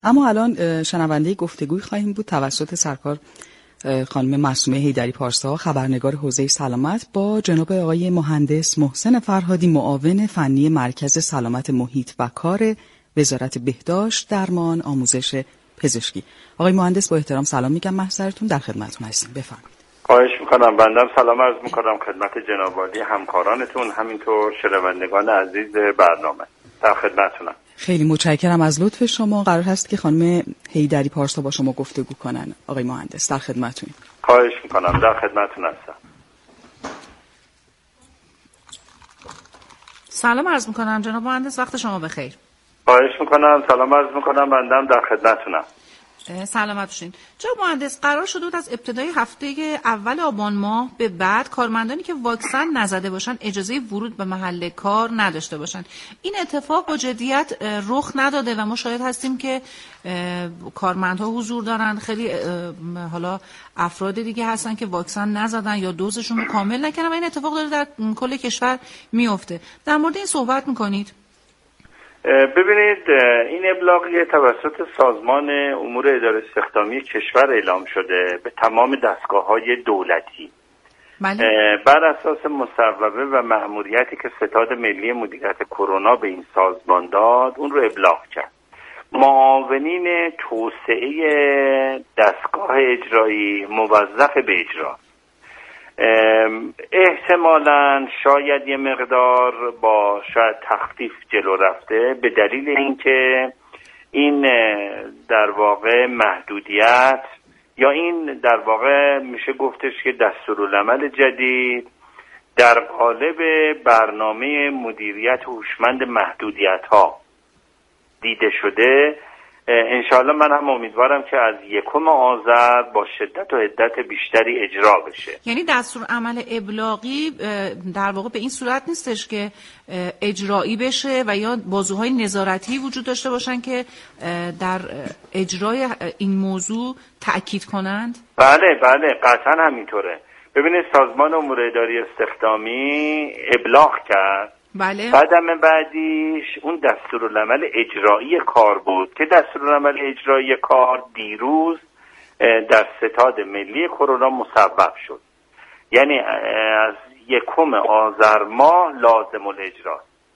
اما الان شنونده گفتگوی خواهیم بود توسط سرکار خانم معصومه حیدری پارسا، خبرنگار حوزه سلامت، با جناب آقای مهندس محسن فرهادی، معاون فنی مرکز سلامت محیط و کار وزارت بهداشت، درمان، آموزش پزشکی. آقای مهندس با احترام سلام میگم محضرتون، در خدمتتون هستیم. بفرمایید. خواهش میکنم. بنده سلام عرض میکنم خدمت جناب عالی همکارانتون، همینطور شنوندگان عزیز برنامه. در خدمتتونم. خیلی متشکرم از لطف شما. قرار هست که خانم حیدری پارسا با شما گفتگو کنن. آقای مهندس در خدمتتونیم. خواهش میکنم. در خدمتتون هستم. سلام عرض میکنم جناب مهندس، وقت شما بخیر. خواهش میکنم. سلام عرض میکنم. بندم در خدمتتونم. سلامت باشین. جناب مهندس، قرار شده بود از ابتدای هفته اول آبان ماه به بعد کارمندانی که واکسن نزده باشن اجازه ورود به محل کار نداشته باشن. این اتفاق با جدیت رخ نداده و ما شاهد هستیم که کارمندها حضور دارن. خیلی حالا افراد دیگه هستن که واکسن نزدن یا دوزشون رو کامل نکردن و این اتفاق داره در کل کشور میفته. در مورد این صحبت میکنید؟ ببینید، این ابلاغیه توسط سازمان امور اداره استخدامی کشور اعلام شده به تمام دستگاه‌های دولتی. بر اساس مصوبه و مأموریتی که ستاد ملی مدیریت کرونا به این سازمان داد، اون رو ابلاغ کرد. معاونین توسعه دستگاه اجرایی موظف به اجرا. احتمالاً شاید یه مقدار با شاید تخفیف جلو رفته به دلیل اینکه این در واقع محدودیت یا این در واقع میشه گفتش که دستورالعمل جدید در قالب برنامه مدیریت هوشمند محدودیت ها دیده شده. انشاءالله من هم امیدوارم که از 1 آذر با شدت و حدت بیشتری اجرا بشه. یعنی دستور عمل ابلاغی در واقع به این صورت نیستش که اجرایی بشه و یا بازوهای نظارتی وجود داشته باشن که در اجرای این موضوع تأکید کنند؟ بله قطعا همینطوره. ببینید، سازمان امور اداری استخدامی ابلاغ کرد. بله. بعدیش اون دستورالعمل اجرایی کار بود که دستورالعمل اجرایی کار دیروز در ستاد ملی کرونا مصوب شد. یعنی از 1 آذر ماه لازم الاجرا.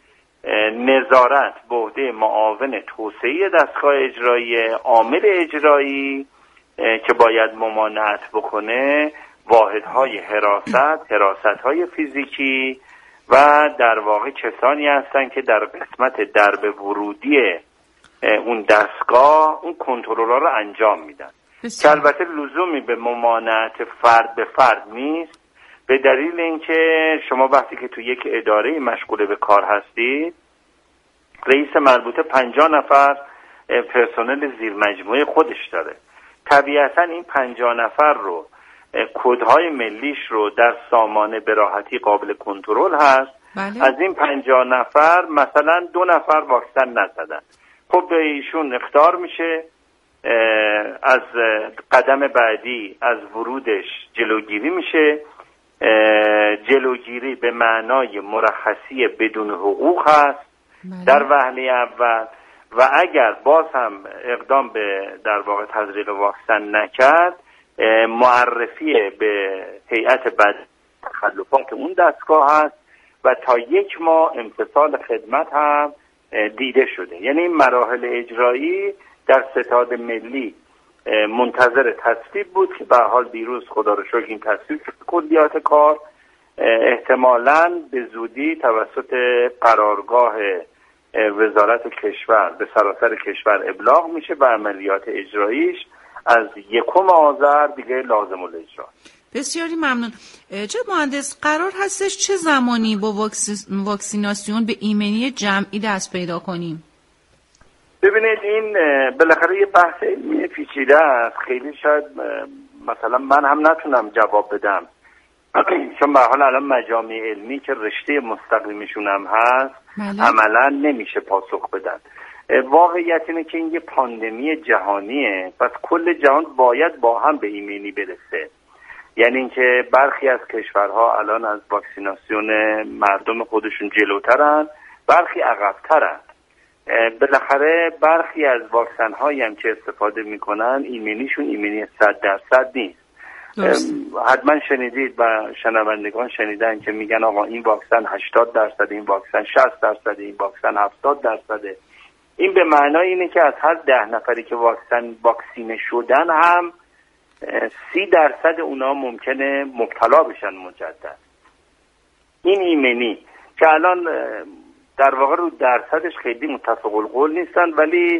نظارت به عهده معاون توسعه دستگاه اجرایی، عامل اجرایی که باید ممانعت بکنه، واحدهای حراست‌های فیزیکی و در واقع کسانی هستن که در قسمت درب ورودی اون دستگاه اون کنترل‌ها رو انجام میدن که البته لزومی به ممانعت فرد به فرد نیست، به دلیل اینکه شما وقتی که تو یک اداره مشغول به کار هستید، رئیس مربوطه 50 نفر پرسنل زیر مجموعه خودش داره. طبیعتا این 50 نفر رو کدهای ملیش رو در سامانه به راحتی قابل کنترل هست. بله. از این 50 نفر مثلا 2 نفر واکسن نزدن، خب به ایشون اخطار میشه، از قدم بعدی از ورودش جلوگیری میشه. جلوگیری به معنای مرخصی بدون حقوق هست. بله. در وهله اول، و اگر باز هم اقدام به در واقع تزریق واکسن نکرد، معرفی به هیئت بعد تخلفات اون دستگاه هست و تا 1 ماه امتثال خدمت هم دیده شده. یعنی این مراحل اجرایی در ستاد ملی منتظر تصویب بود که به حال دیروز خدا رو شکر این تصویب شد. کلیات کار احتمالاً به زودی توسط قرارگاه وزارت کشور به سراسر کشور ابلاغ میشه و عملیات اجراییش از 1 آذر دیگه لازم الاجرا. بسیاری ممنون. جناب مهندس، قرار هستش چه زمانی با واکسیناسیون به ایمنی جمعی دست پیدا کنیم؟ ببینید، این بالاخره یه بحث علمی پیچیده است. خیلی شاید مثلا من هم نتونم جواب بدم چون به حال الان مجامع علمی که رشته مستقیمشون هم هست عملا نمیشه پاسخ بدن. واقعیت اینه که این یه پاندمی جهانیه، پس کل جهان باید با هم به ایمنی برسه. یعنی اینکه برخی از کشورها الان از واکسیناسیون مردم خودشون جلوترن، برخی عقبترن. بالاخره برخی از واکسن هایی هم که استفاده میکنن ایمنیشون ایمنی 100% نیست. حتما شنیدید و شنوندگان شنیدن که میگن آقا این واکسن 80%، این واکسن 60%، این واکسن 70%. این به معنای اینه که از هر 10 نفری که واکسینه شدن هم 30% اونا ممکنه مبتلا بشن مجدد. این ایمنی که الان در واقع رو درصدش خیلی متفق القول نیستن، ولی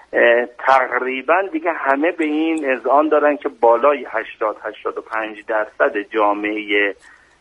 تقریبا دیگه همه به این اذعان دارن که بالای 80-85% جامعه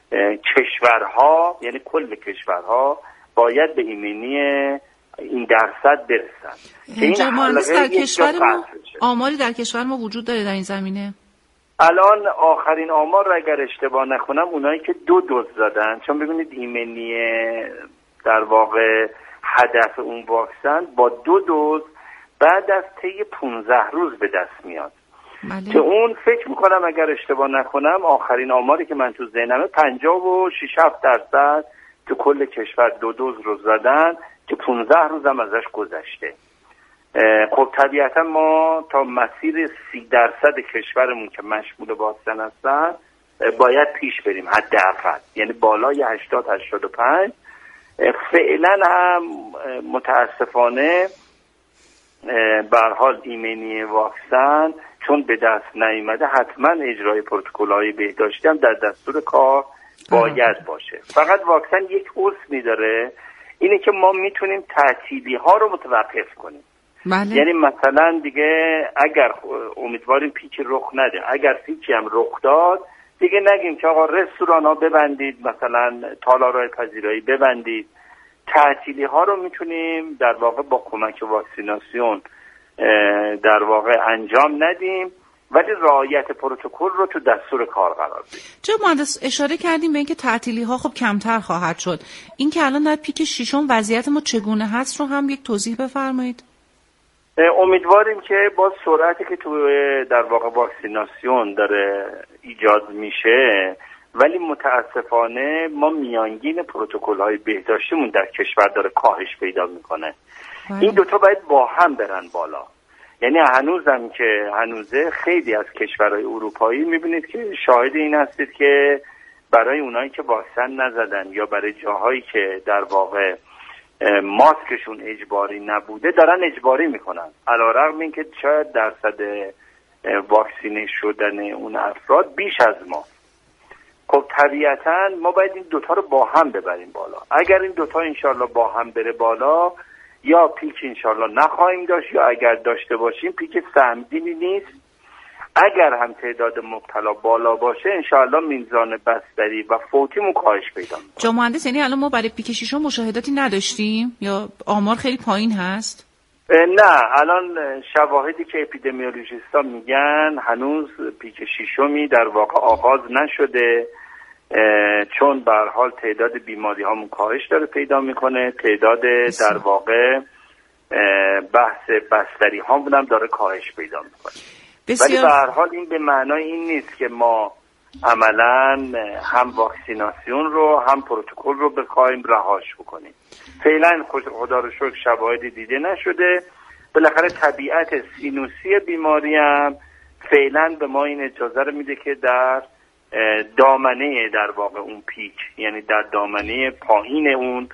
کشورها، یعنی کل کشورها، باید به ایمنی این درصد برسن. اینجا مهندس در کشور ما آماری در کشور ما وجود داره در این زمینه؟ الان آخرین آمار رو اگر اشتباه نکنم اونایی که 2 دوز زدن، چون ببینید ایمنی در واقع هدف اون واکسن با 2 دوز بعد از طی 15 روز به دست میاد. که اون فکر میکنم اگر اشتباه نکنم آخرین آماری که من تو ذهنمه 56-7% تو کل کشور 2 دوز رو زدن که 15 روز هم ازش گذشته. خب طبیعتا ما تا مسیر 30% کشورمون که مشمول واکسن هستن باید پیش بریم حداقل، یعنی بالای 80-85. فعلا هم متاسفانه به هر حال ایمنی واکسن چون به دست نیامده، حتما اجرای پروتکل‌های بهداشتی هم در دستور کار باید باشه. فقط واکسن یک حسنی داره، اینه که ما میتونیم تعطیلی ها رو متوقف کنیم. یعنی مثلا دیگه اگر امیدواریم پیک رخ نده، اگر پیکی هم رخ داد دیگه نگیم که آقا رستوران ها ببندید، مثلا تالارهای پذیرایی ببندید. تعطیلی ها رو میتونیم در واقع با کمک واکسیناسیون در واقع انجام ندیم، ولی رعایت پروتکل رو تو دستور کار قرار بدیم. چه مهندس اشاره کردیم به اینکه تعطیلی ها خب کمتر خواهد شد. این که الان در پیک 6 وضعیت ما چگونه هست رو هم یک توضیح بفرمایید. امیدواریم که با سرعتی که تو در واقع واکسیناسیون داره ایجاد میشه، ولی متاسفانه ما میانگین پروتکل‌های بهداشتیمون در کشور داره کاهش پیدا میکنه. این دوتا باید با هم برن بالا. یعنی هنوزم که هنوزه خیلی از کشورهای اروپایی میبینید که شاهد این هستید که برای اونایی که واکسن نزدن یا برای جاهایی که در واقع ماسکشون اجباری نبوده دارن اجباری میکنن، علیرغم اینکه شاید درصد واکسینه شدن اون افراد بیش از ما. خب طبیعتا ما باید این دوتا رو با هم ببریم بالا. اگر این دوتا انشالله با هم بره بالا، یا پیک انشالله نخواهیم داشت، یا اگر داشته باشیم پیک سهمگینی نیست. اگر هم تعداد مبتلا بالا باشه انشالله میزان بستری و فوتیمون کاهش پیدا میکنه. جا مهندس، یعنی الان ما برای پیک 6 مشاهداتی نداشتیم یا آمار خیلی پایین هست؟ نه، الان شواهدی که اپیدمیولوژیستا میگن هنوز پیک 6 در واقع آغاز نشده، چون به هر حال تعداد بیماری هامون کاهش داره پیدا میکنه، تعداد در واقع بحث بستری هامون هم داره کاهش پیدا میکنه. ولی به هر حال این به معنای این نیست که ما عملاً هم واکسیناسیون رو هم پروتکل رو بخوایم رهاش بکنیم. فعلا خدا رو شکر شواهدی دیده نشده. بالاخره طبیعت سینوسی بیماری هم فعلا به ما این اجازه رو میده که در دامنه در واقع اون پیک، یعنی در دامنه پایین اون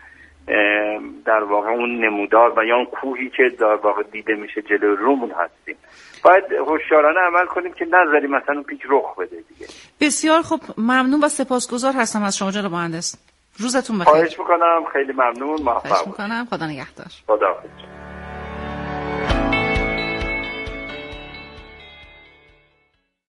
در واقع اون نمودار و یا اون کوهی که در واقع دیده میشه جلوی رومون هستیم. باید هوشیارانه عمل کنیم که نذاریم مثلا اون پیک رخ بده دیگه. بسیار خب، ممنون و سپاسگزار هستم از شما جناب مهندس. روزتون بخیر. خواهش میکنم، خیلی ممنون، موفق باشید. خواهش میکنم، خدا نگهدار. خداحافظ.